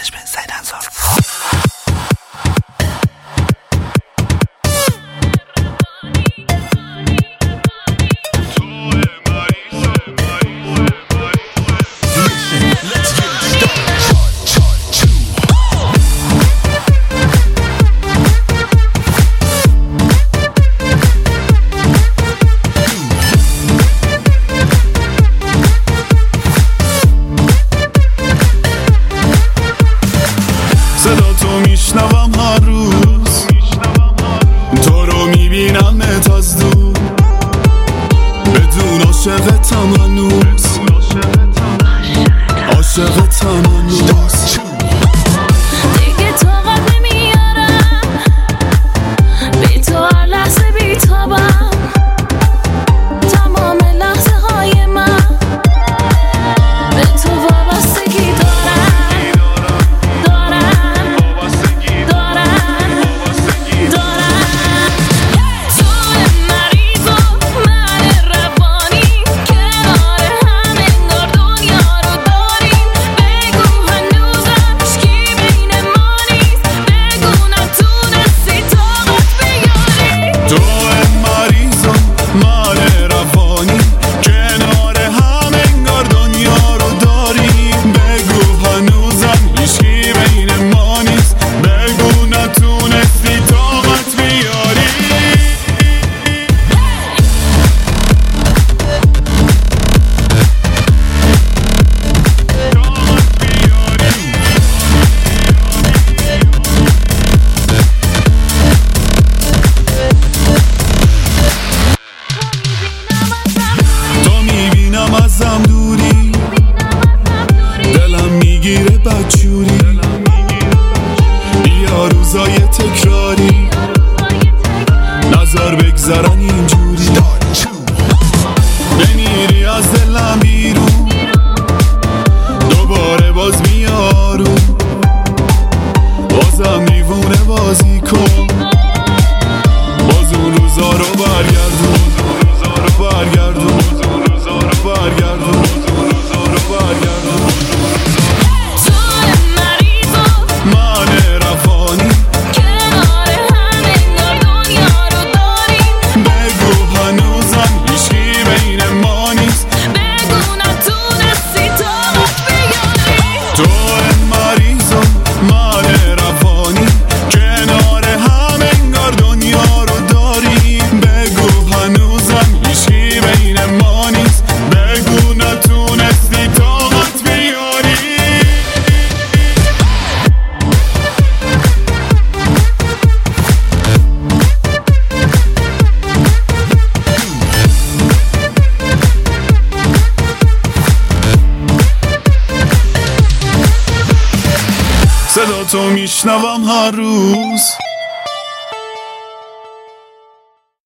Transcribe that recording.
management Said Ansar. صدا تو میشنوم هر روز، تو رو میبینمت از دور، بدون عاشقتم هنوز، عاشقتم هنوز. دیگه طاقت نمیارم، بی تو هر لحظه بیتابم، تمام لحظه های من به تو وابستگی دارم. ازم دوری، دلم میگیره بدجوری، بیا روزای تکراری نظر بگذرن اینجوری، بمیری از دلم بیرون دوباره باز میارو، بازم دیوونه بازی کن، باز اون روزا رو برگردون، برگردون برگردون برگردون. تو مریض و من روانی، کنار هم انگار دنیا رو داریم، بگو هنوزم هیچی بین ما نیست، بگو نتونستی طاقت بیاری. تو مریض و من روانی، کنار هم انگار دنیا رو داریم، بگو هنوزم هیچی بین ما نیست، بگو نتونستی طاقت بیاری. صدا تو میشنوم هر روز،